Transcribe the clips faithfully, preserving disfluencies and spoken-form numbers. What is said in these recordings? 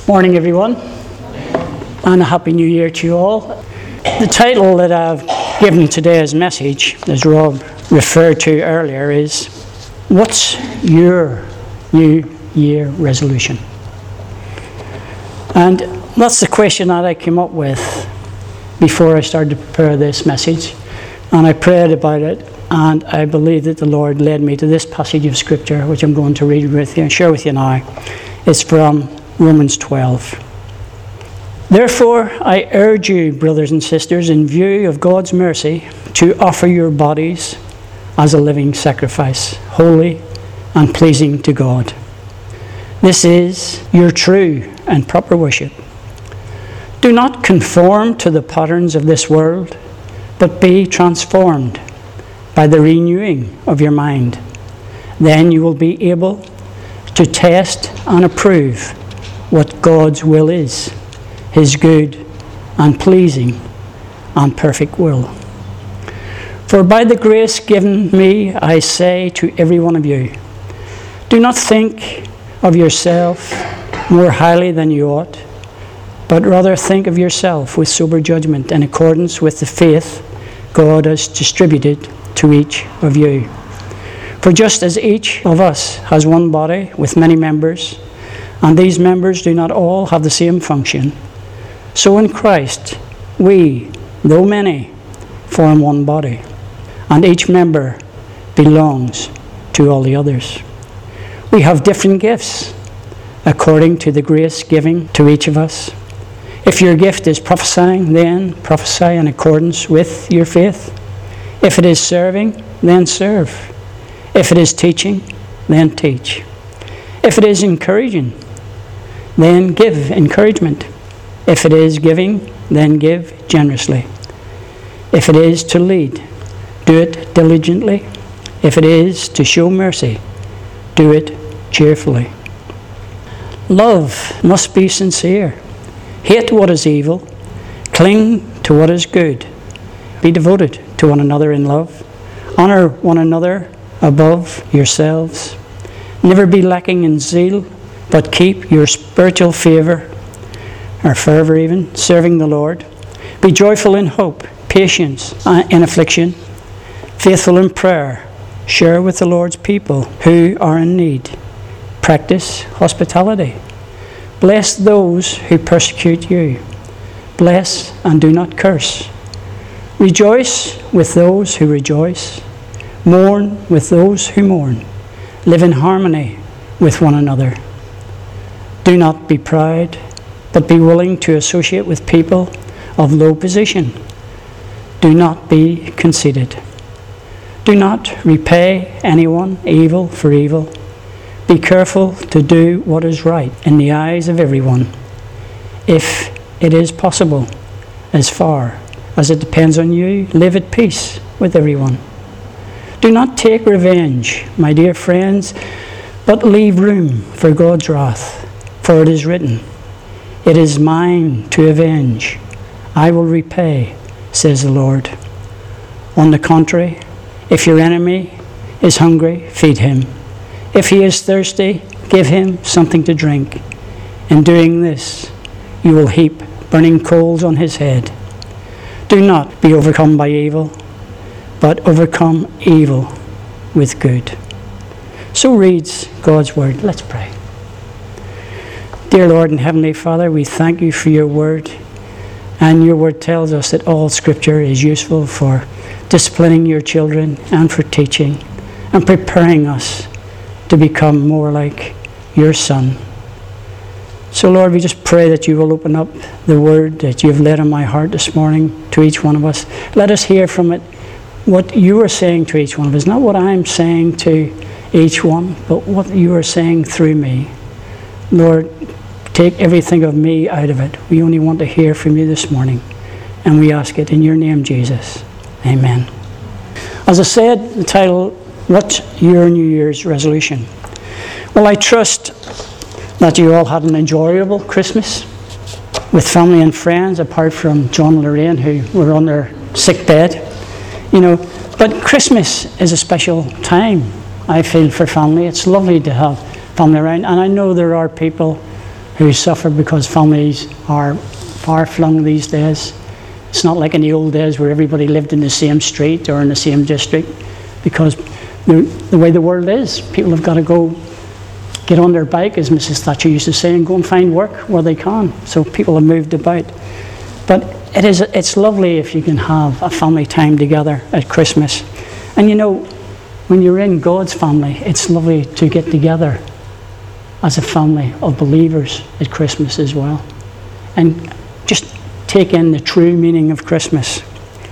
Morning, everyone, and a Happy New Year to you all. The title that I've given today's message, as Rob referred to earlier, is What's Your New Year Resolution? And that's the question that I came up with before I started to prepare this message. And I prayed about it, and I believe that the Lord led me to this passage of Scripture, which I'm going to read with you and share with you now. It's from Romans twelve. Therefore, I urge you, brothers and sisters, in view of God's mercy, to offer your bodies as a living sacrifice, holy and pleasing to God. This is your true and proper worship. Do not conform to the patterns of this world, but be transformed by the renewing of your mind. Then you will be able to test and approve what God's will is, His good and pleasing and perfect will. For by the grace given me, I say to every one of you, do not think of yourself more highly than you ought, but rather think of yourself with sober judgment in accordance with the faith God has distributed to each of you. For just as each of us has one body with many members, and these members do not all have the same function, so in Christ we, though many, form one body, and each member belongs to all the others. We have different gifts according to the grace given to each of us. If your gift is prophesying, then prophesy in accordance with your faith. If it is serving, then serve. If it is teaching, then teach. If it is encouraging, then give encouragement. If it is giving, then give generously. If it is to lead, do it diligently. If it is to show mercy, do it cheerfully. Love must be sincere. Hate what is evil. Cling to what is good. Be devoted to one another in love. Honor one another above yourselves. Never be lacking in zeal, but keep your spiritual fervor, or fervor even, serving the Lord. Be joyful in hope, patience in affliction, faithful in prayer. Share with the Lord's people who are in need. Practice hospitality. Bless those who persecute you. Bless and do not curse. Rejoice with those who rejoice. Mourn with those who mourn. Live in harmony with one another. Do not be proud, but be willing to associate with people of low position. Do not be conceited. Do not repay anyone evil for evil. Be careful to do what is right in the eyes of everyone, if it is possible. As far as it depends on you, live at peace with everyone. Do not take revenge, my dear friends, but leave room for God's wrath. For it is written, it is mine to avenge. I will repay, says the Lord. On the contrary, if your enemy is hungry, feed him. If he is thirsty, give him something to drink. In doing this, you will heap burning coals on his head. Do not be overcome by evil, but overcome evil with good. So reads God's word. Let's pray. Dear Lord and Heavenly Father, we thank you for your word. And your word tells us that all scripture is useful for disciplining your children and for teaching and preparing us to become more like your Son. So Lord, we just pray that you will open up the word that you've laid on my heart this morning to each one of us. Let us hear from it what you are saying to each one of us, not what I'm saying to each one, but what you are saying through me. Lord, take everything of me out of it. We only want to hear from you this morning. And we ask it in your name, Jesus. Amen. As I said, the title, What's Your New Year's Resolution? Well, I trust that you all had an enjoyable Christmas with family and friends, apart from John and Lorraine, who were on their sick bed. You know, but Christmas is a special time, I feel, for family. It's lovely to have family around. And I know there are people who suffer because families are far-flung these days. It's not like in the old days where everybody lived in the same street or in the same district, because the, the way the world is, people have got to go get on their bike, as Missus Thatcher used to say, and go and find work where they can. So people have moved about. But it is, it's lovely if you can have a family time together at Christmas. And you know, when you're in God's family, it's lovely to get together as a family of believers at Christmas as well. And just take in the true meaning of Christmas.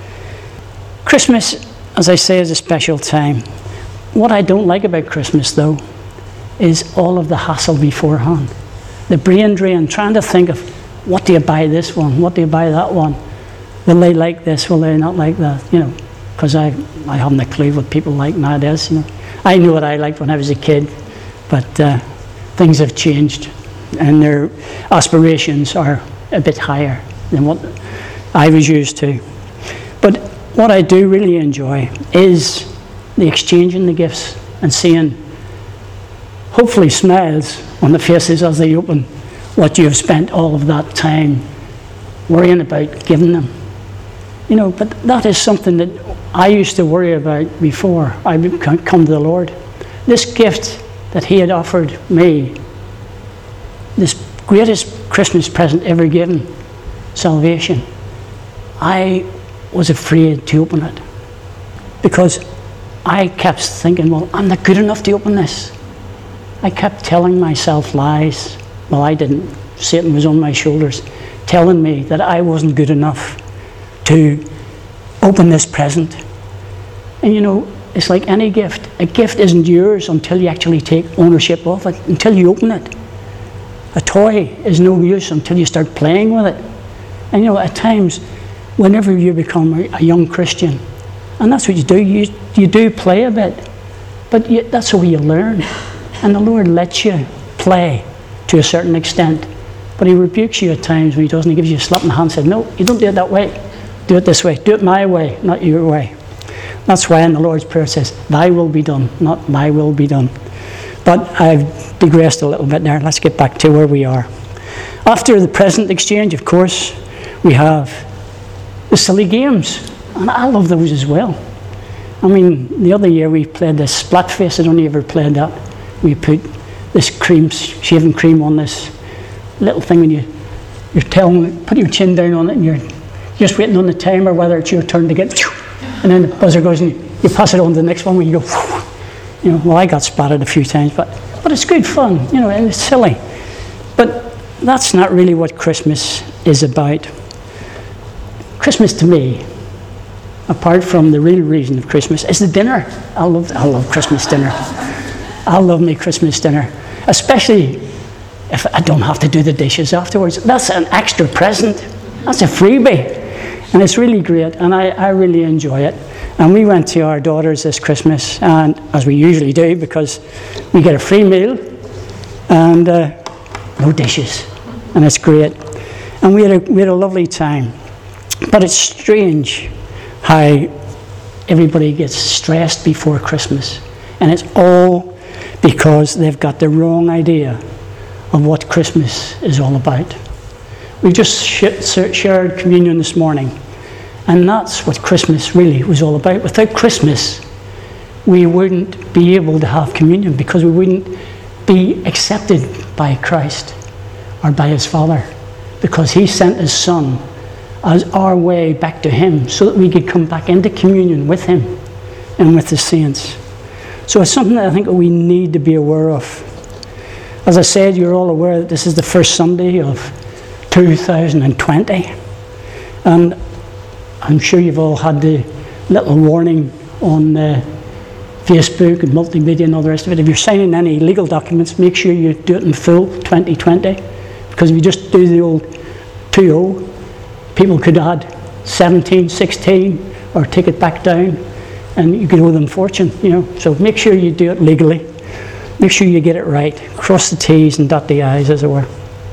Christmas, as I say, is a special time. What I don't like about Christmas, though, is all of the hassle beforehand. The brain drain, trying to think of, what do you buy this one? What do you buy that one? Will they like this? Will they not like that? You know, because I, I haven't a clue what people like nowadays. You know, I knew what I liked when I was a kid, but uh, things have changed, and their aspirations are a bit higher than what I was used to. But what I do really enjoy is the exchanging the gifts and seeing, hopefully, smiles on the faces as they open what you have spent all of that time worrying about giving them. You know, but that is something that I used to worry about before I come to the Lord. This gift that He had offered me, this greatest Christmas present ever given, salvation, I was afraid to open it, because I kept thinking, well, I'm not good enough to open this. I kept telling myself lies. Well, I didn't. Satan was on my shoulders, telling me that I wasn't good enough to open this present. And you know, it's like any gift. A gift isn't yours until you actually take ownership of it, until you open it. A toy is no use until you start playing with it. And you know, at times, whenever you become a young Christian, and that's what you do, you, you do play a bit, but you, that's the way you learn. And the Lord lets you play to a certain extent, but He rebukes you at times when He doesn't. He gives you a slap in the hand and says, no, you don't do it that way. Do it this way. Do it my way, not your way. That's why in the Lord's Prayer it says, thy will be done, not my will be done. But I've digressed a little bit there. Let's get back to where we are. After the present exchange, of course, we have the silly games. And I love those as well. I mean, the other year we played this Splatface. I don't know if you ever played that. We put this cream, shaving cream on this little thing, when you, you're telling, put your chin down on it, and you're just waiting on the timer whether it's your turn to get, and then the buzzer goes and you, you pass it on to the next one when you go, you know, well, I got spotted a few times, but, but it's good fun, you know, and it's silly. But that's not really what Christmas is about. Christmas to me, apart from the real reason of Christmas, is the dinner. I love, I love Christmas dinner. I love me Christmas dinner, especially if I don't have to do the dishes afterwards. That's an extra present. That's a freebie. And it's really great, and I, I really enjoy it. And we went to our daughters this Christmas, and as we usually do, because we get a free meal and uh, no dishes, and it's great. And we had a, we had a lovely time. But it's strange how everybody gets stressed before Christmas, and it's all because they've got the wrong idea of what Christmas is all about. We just sh- shared communion this morning, and that's what Christmas really was all about. Without Christmas, we wouldn't be able to have communion, because we wouldn't be accepted by Christ or by His Father, because He sent His Son as our way back to Him, so that we could come back into communion with Him and with the saints. So it's something that I think we need to be aware of. As I said, you're all aware that this is the first Sunday of two thousand twenty, and I'm sure you've all had the little warning on uh, Facebook and multimedia and all the rest of it. If you're signing any legal documents, make sure you do it in full, twenty twenty, because if you just do the old two oh, people could add seventeen, sixteen, or take it back down, and you could owe them fortune, you know. So make sure you do it legally. Make sure you get it right. Cross the T's and dot the I's, as it were.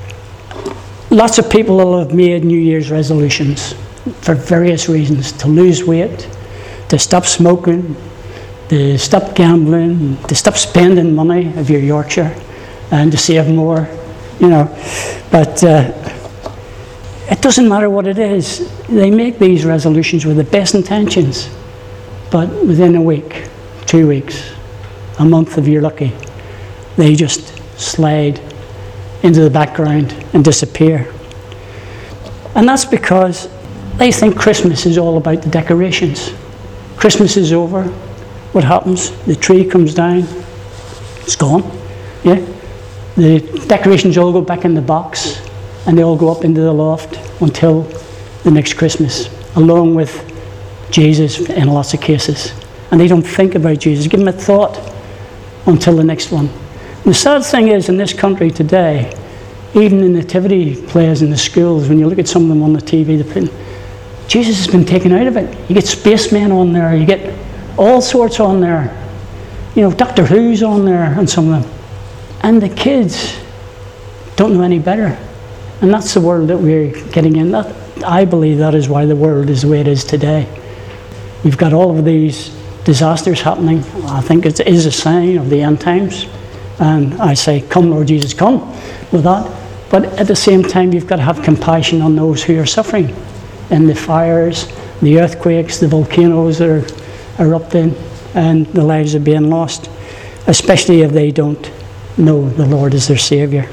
Lots of people will have made New Year's resolutions for various reasons: to lose weight, to stop smoking, to stop gambling, to stop spending money of your Yorkshire, and to save more, you know. But uh, it doesn't matter what it is. They make these resolutions with the best intentions, but within a week, two weeks, a month if you're lucky, they just slide into the background and disappear. And that's because they think Christmas is all about the decorations. Christmas is over. What happens? The tree comes down. It's gone. Yeah? The decorations all go back in the box, and they all go up into the loft until the next Christmas, along with Jesus in lots of cases. And they don't think about Jesus. Give them a thought until the next one. And the sad thing is, in this country today, even the nativity plays in the schools, when you look at some of them on the T V, they put, Jesus has been taken out of it. You get spacemen on there, you get all sorts on there. You know, Doctor Who's on there and some of them. And the kids don't know any better. And that's the world that we're getting in. That, I believe that is why the world is the way it is today. We've got all of these disasters happening. I think it is a sign of the end times. And I say, come Lord Jesus, come with that. But at the same time, you've got to have compassion on those who are suffering in the fires, the earthquakes, the volcanoes that are erupting, and the lives are being lost, especially if they don't know the Lord as their Saviour.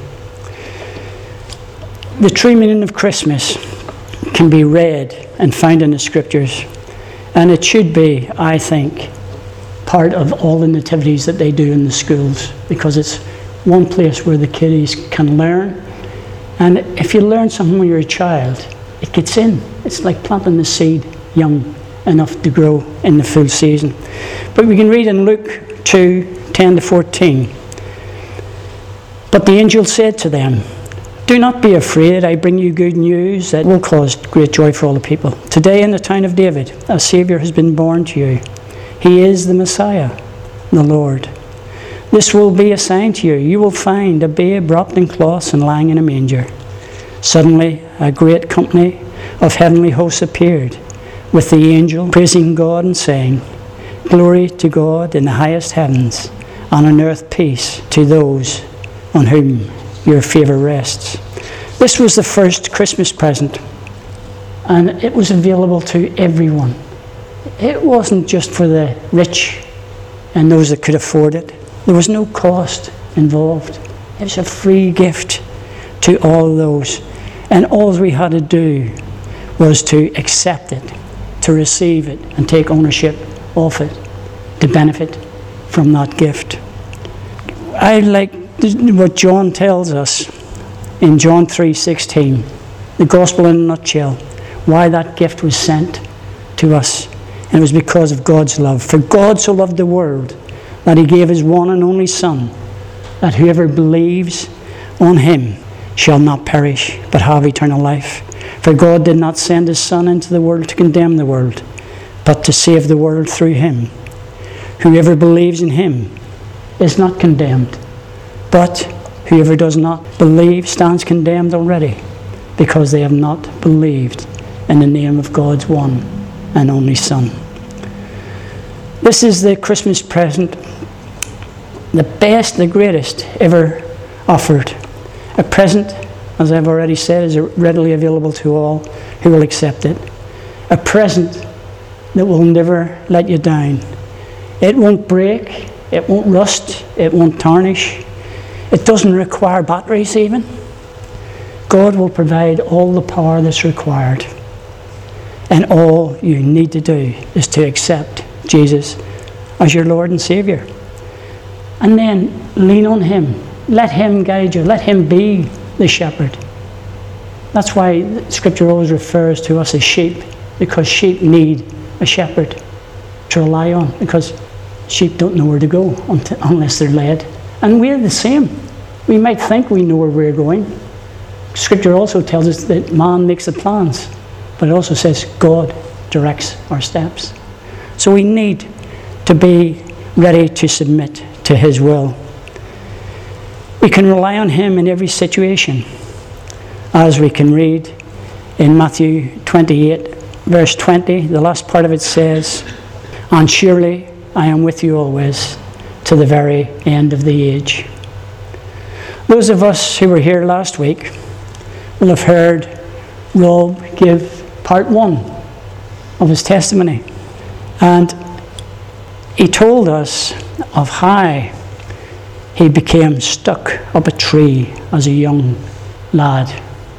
The true meaning of Christmas can be read and found in the Scriptures, and it should be, I think, part of all the nativities that they do in the schools, because it's one place where the kiddies can learn. And if you learn something when you're a child, it gets in. It's like planting the seed young enough to grow in the full season. But we can read in Luke two, ten to fourteen. But the angel said to them, do not be afraid, I bring you good news that will cause great joy for all the people. Today in the town of David, a Saviour has been born to you. He is the Messiah, the Lord. This will be a sign to you. You will find a babe wrapped in cloths and lying in a manger. Suddenly, a great company of heavenly hosts appeared, with the angel praising God and saying, glory to God in the highest heavens, and on earth peace to those on whom your favour rests. This was the first Christmas present, and it was available to everyone. It wasn't just for the rich and those that could afford it. There was no cost involved. It was a free gift to all those. And all we had to do was to accept it, to receive it, and take ownership of it, to benefit from that gift. I like what John tells us in John three sixteen, the gospel in a nutshell, why that gift was sent to us. And it was because of God's love. For God so loved the world that he gave his one and only Son, that whoever believes on him shall not perish, but have eternal life. For God did not send his Son into the world to condemn the world, but to save the world through him. Whoever believes in him is not condemned, but whoever does not believe stands condemned already, because they have not believed in the name of God's one and only Son. This is the Christmas present, the best, the greatest ever offered. A present, as I've already said, is readily available to all who will accept it. A present that will never let you down. It won't break, it won't rust, it won't tarnish. It doesn't require batteries even. God will provide all the power that's required. And all you need to do is to accept Jesus as your Lord and Saviour. And then lean on him. Let him guide you. Let him be the shepherd. That's why Scripture always refers to us as sheep, because sheep need a shepherd to rely on, because sheep don't know where to go unless they're led. And we're the same. We might think we know where we're going. Scripture also tells us that man makes the plans, but it also says God directs our steps. So we need to be ready to submit to his will. We can rely on him in every situation, as we can read in Matthew twenty-eight, verse twenty. The last part of it says, and surely I am with you always to the very end of the age. Those of us who were here last week will have heard Rob give part one of his testimony. And he told us of how he became stuck up a tree as a young lad,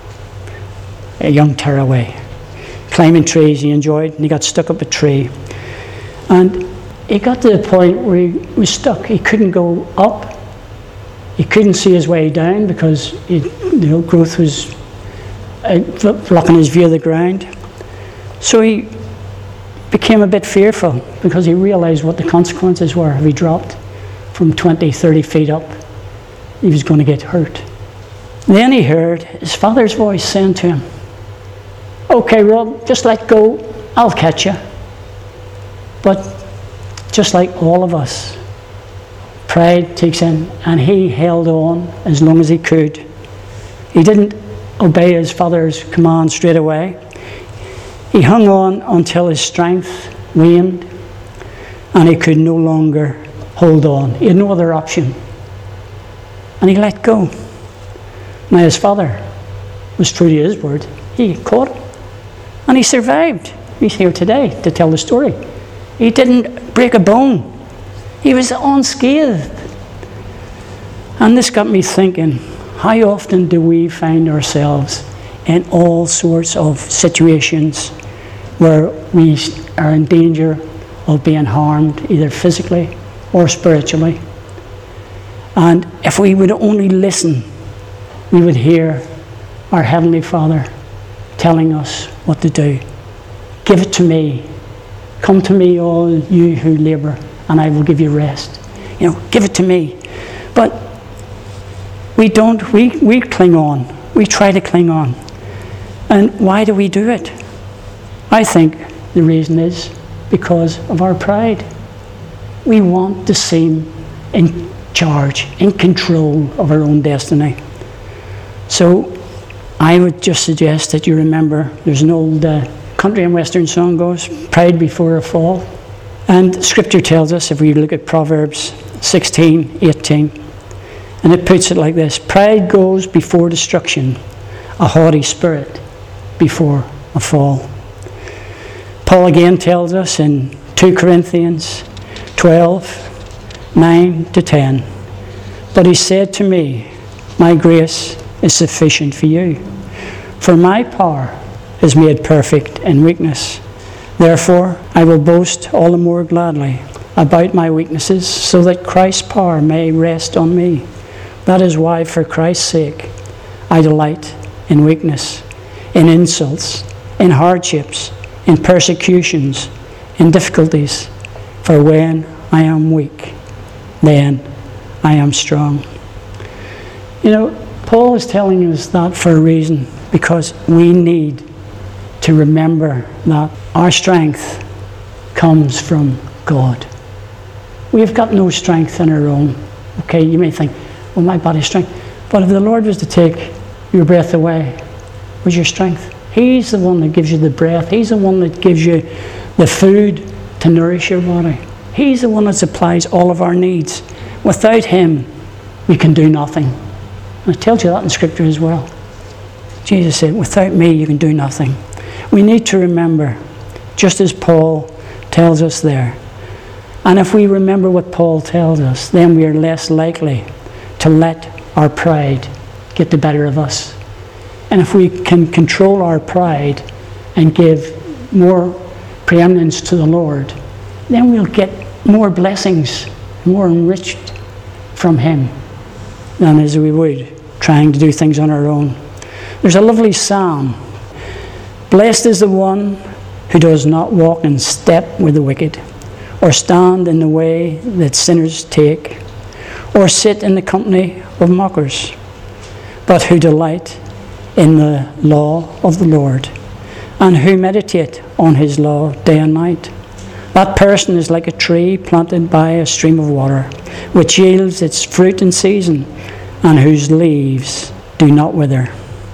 a young tearaway. Climbing trees he enjoyed, and he got stuck up a tree. And he got to the point where he was stuck. He couldn't go up. He couldn't see his way down because he, you know, growth was uh, blocking his view of the ground. So he became a bit fearful because he realized what the consequences were if he dropped from twenty, thirty feet up. He was going to get hurt. Then he heard his father's voice saying to him, "Okay, Rob, just let go. I'll catch you." But just like all of us, pride takes in, and he held on as long as he could. He didn't obey his father's command straight away. He hung on until his strength waned and he could no longer hold on. He had no other option. And he let go. Now his father was true to his word. He caught him. And he survived. He's here today to tell the story. He didn't break a bone. He was unscathed. And this got me thinking, how often do we find ourselves in all sorts of situations where we are in danger of being harmed, either physically or spiritually? And if we would only listen, we would hear our Heavenly Father telling us what to do. Give it to me. Come to me, all you who labour, and I will give you rest. You know, give it to me. But we don't, we, we cling on. We try to cling on. And why do we do it? I think the reason is because of our pride. We want to seem in charge, in control of our own destiny. So I would just suggest that you remember, there's an old uh, country and western song goes, pride before a fall. And scripture tells us, if we look at Proverbs sixteen, eighteen, and it puts it like this: pride goes before destruction, a haughty spirit before a fall. Paul again tells us in two Corinthians twelve, nine to ten, but he said to me, my grace is sufficient for you, for my power is made perfect in weakness. Therefore, I will boast all the more gladly about my weaknesses, so that Christ's power may rest on me. That is why, for Christ's sake, I delight in weakness, in insults, in hardships, in persecutions, in difficulties. For when I am weak, then I am strong. You know, Paul is telling us that for a reason, because we need to remember that our strength comes from God. We've got no strength in our own. Okay, you may think, well, my body's strength. But if the Lord was to take your breath away, where's your strength? He's the one that gives you the breath. He's the one that gives you the food to nourish your body. He's the one that supplies all of our needs. Without him, we can do nothing. And it tells you that in Scripture as well. Jesus said, without me, you can do nothing. We need to remember, just as Paul tells us there. And if we remember what Paul tells us, then we are less likely to let our pride get the better of us. And if we can control our pride and give more preeminence to the Lord, then we'll get more blessings, more enriched from him than as we would trying to do things on our own. There's a lovely psalm. Blessed is the one who does not walk in step with the wicked, or stand in the way that sinners take, or sit in the company of mockers, but who delight in the law of the Lord, and who meditate on his law day and night. That person is like a tree planted by a stream of water, which yields its fruit in season, and whose leaves do not wither.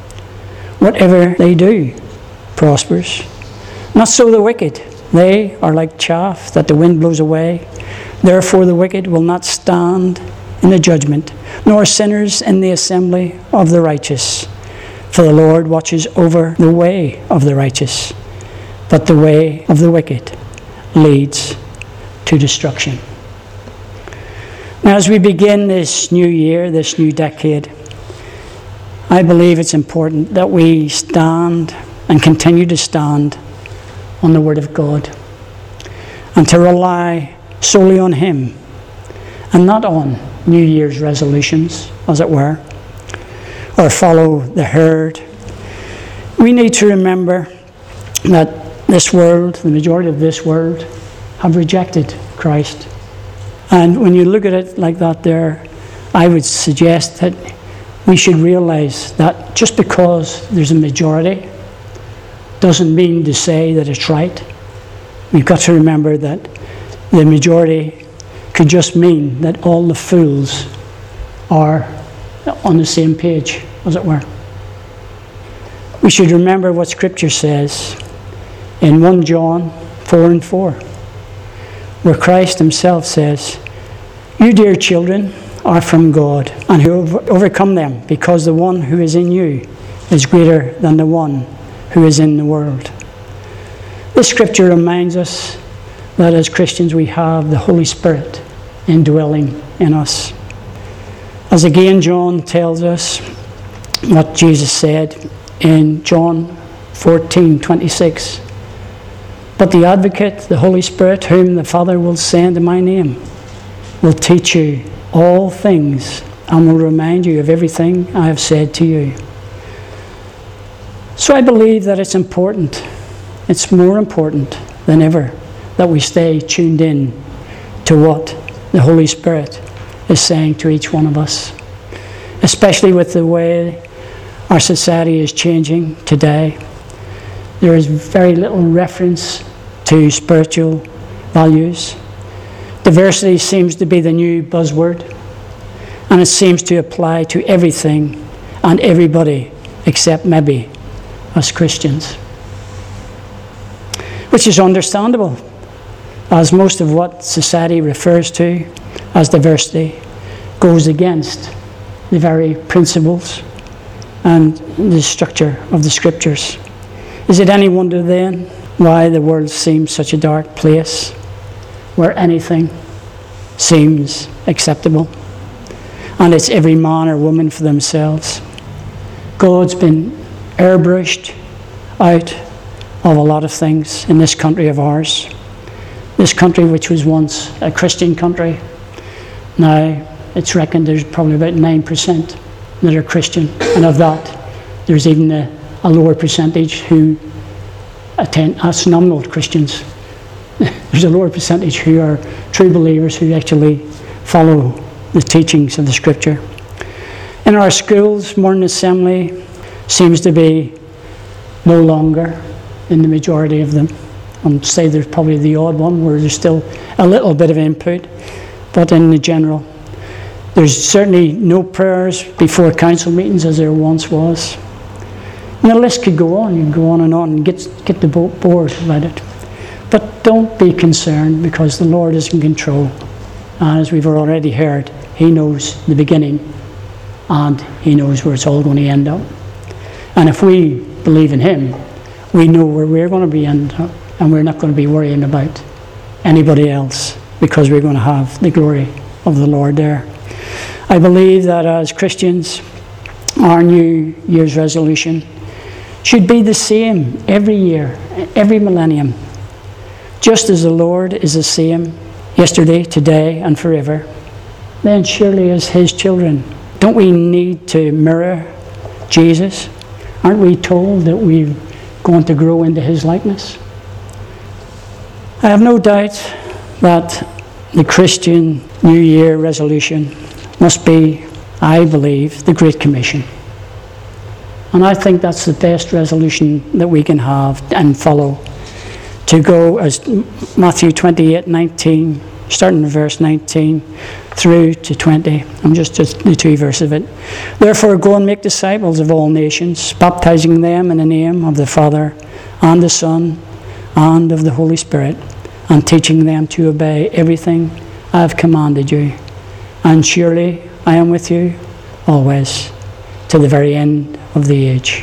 Whatever they do prospers. Not so the wicked. They are like chaff that the wind blows away. Therefore the wicked will not stand in the judgment, nor sinners in the assembly of the righteous. For the Lord watches over the way of the righteous, but the way of the wicked leads to destruction. Now, as we begin this new year, this new decade, I believe it's important that we stand and continue to stand on the Word of God and to rely solely on Him and not on New Year's resolutions, as it were, or follow the herd. We need to remember that this world, the majority of this world, have rejected Christ. And when you look at it like that there, I would suggest that we should realize that just because there's a majority doesn't mean to say that it's right. We've got to remember that the majority could just mean that all the fools are on the same page, as it were. We should remember what Scripture says in First John four and four, where Christ Himself says, "You, dear children, are from God, and who have overcome them, because the one who is in you is greater than the one who is in the world." This Scripture reminds us that as Christians we have the Holy Spirit indwelling in us. As again John tells us what Jesus said in John fourteen twenty-six, "But the Advocate, the Holy Spirit, whom the Father will send in my name, will teach you all things and will remind you of everything I have said to you." So I believe that it's important, it's more important than ever, that we stay tuned in to what the Holy Spirit is saying to each one of us, especially with the way our society is changing today. There is very little reference to spiritual values. Diversity seems to be the new buzzword, and it seems to apply to everything and everybody except maybe us Christians, which is understandable, as most of what society refers to as diversity goes against the very principles and the structure of the Scriptures. Is it any wonder then why the world seems such a dark place, where anything seems acceptable, and it's every man or woman for themselves? God's been airbrushed out of a lot of things in this country of ours. This country, which was once a Christian country, now it's reckoned there's probably about nine percent that are Christian, and of that there's even a, a lower percentage who attend as nominal Christians. There's a lower percentage who are true believers, who actually follow the teachings of the Scripture. In our schools, morning assembly seems to be no longer in the majority of them. I'd say there's probably the odd one where there's still a little bit of input, but in the general, there's certainly no prayers before council meetings as there once was. And the list could go on, you can go on and on and get, get the bored about it. But don't be concerned, because the Lord is in control. And as we've already heard, He knows the beginning and He knows where it's all going to end up. And if we believe in Him, we know where we're going to be end up, and we're not going to be worrying about anybody else, because we're going to have the glory of the Lord there. I believe that as Christians, our New Year's resolution should be the same every year, every millennium. Just as the Lord is the same yesterday, today, and forever, then surely as His children, don't we need to mirror Jesus? Aren't we told that we're going to grow into His likeness? I have no doubt that the Christian New Year resolution must be, I believe, the Great Commission. And I think that's the best resolution that we can have and follow. To go, as Matthew twenty-eight nineteen, starting in verse nineteen through to twenty. I'm just, just the two verses of it. "Therefore go and make disciples of all nations, baptizing them in the name of the Father and the Son and of the Holy Spirit, and teaching them to obey everything I have commanded you. and surely I am with you always, to the very end of the age.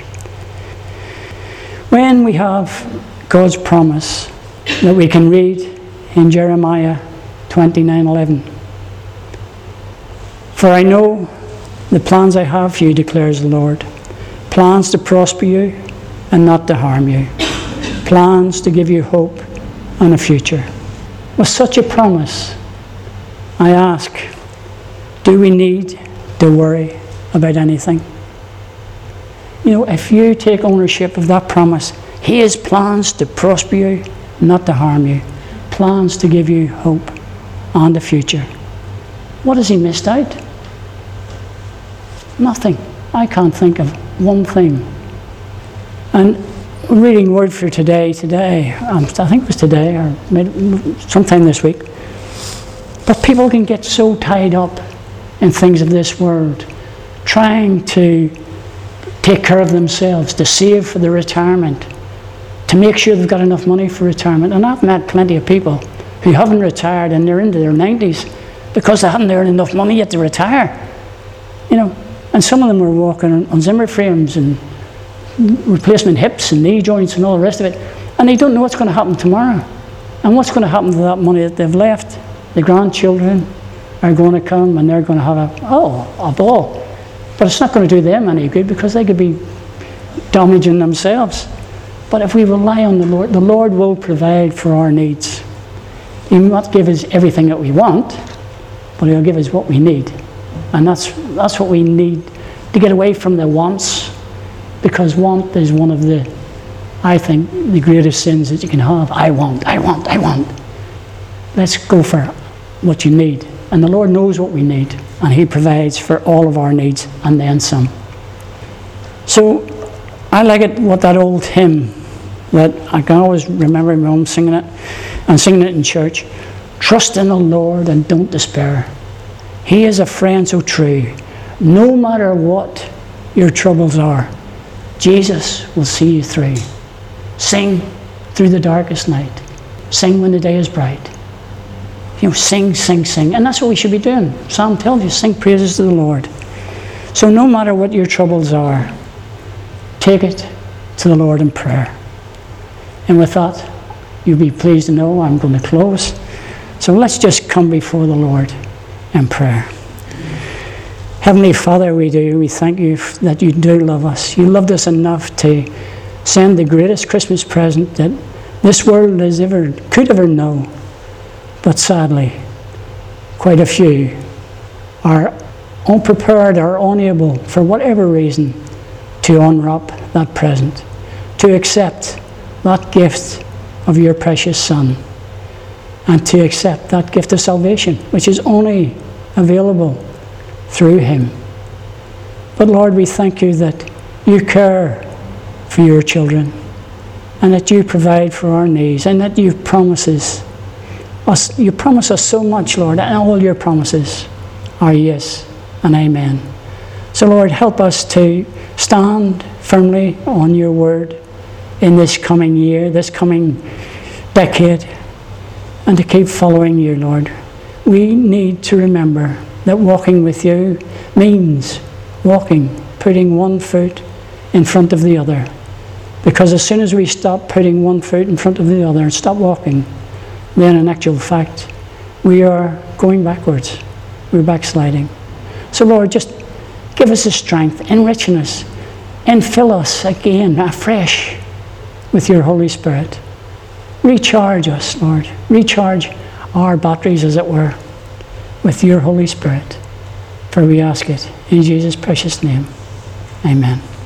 When we have God's promise that we can read in Jeremiah twenty-nine eleven, for I know the plans I have for you, declares the Lord, plans to prosper you and not to harm you, plans to give you hope and a future. With such a promise, I ask, do we need to worry about anything? You know, if you take ownership of that promise, He has plans to prosper you, not to harm you, plans to give you hope and a future. What has He missed out? Nothing. I can't think of one thing. And reading Word for Today today, um, I think it was today or maybe sometime this week, but people can get so tied up in things of this world, trying to take care of themselves, to save for their retirement, to make sure they've got enough money for retirement. And I've met plenty of people who haven't retired and they're into their nineties because they haven't earned enough money yet to retire. You know, and some of them are walking on, on Zimmer frames and replacement hips and knee joints and all the rest of it, and they don't know what's going to happen tomorrow and what's going to happen to that money that they've left. The grandchildren are going to come and they're going to have a, oh, a ball. But it's not going to do them any good because they could be damaging themselves. But if we rely on the Lord, the Lord will provide for our needs. He will not give us everything that we want, but He'll give us what we need. And that's that's what we need to get away from the wants, because want is one of the, I think, the greatest sins that you can have. I want, I want, I want. Let's go for what you need. And the Lord knows what we need, and He provides for all of our needs and then some. So I like it, what that old hymn that I can always remember my mum singing it, and singing it in church. Trust in the Lord and don't despair. He is a friend so true. No matter what your troubles are, Jesus will see you through. Sing through the darkest night. Sing when the day is bright. You know, sing, sing, sing. And that's what we should be doing. Psalm tells you, sing praises to the Lord. So no matter what your troubles are, take it to the Lord in prayer. And with that, you'll be pleased to know I'm going to close. So let's just come before the Lord in prayer. Heavenly Father, we do. We thank you that you do love us. You loved us enough to send the greatest Christmas present that this world has ever could ever know. But sadly, quite a few are unprepared or unable, for whatever reason, to unwrap that present, to accept that gift of your precious Son, and to accept that gift of salvation, which is only available through Him. But Lord, we thank you that you care for your children, and that you provide for our needs, and that you promises us, you promise us so much, Lord, and all your promises are yes and amen. So Lord, help us to stand firmly on your word in this coming year, this coming decade, and to keep following you, Lord. We need to remember that walking with you means walking, putting one foot in front of the other. Because as soon as we stop putting one foot in front of the other and stop walking, then in actual fact, we are going backwards. We're backsliding. So Lord, just give us the strength, enrich us, and fill us again afresh with your Holy Spirit. Recharge us, Lord. Recharge our batteries, as it were, with your Holy Spirit. For we ask it in Jesus' precious name. Amen.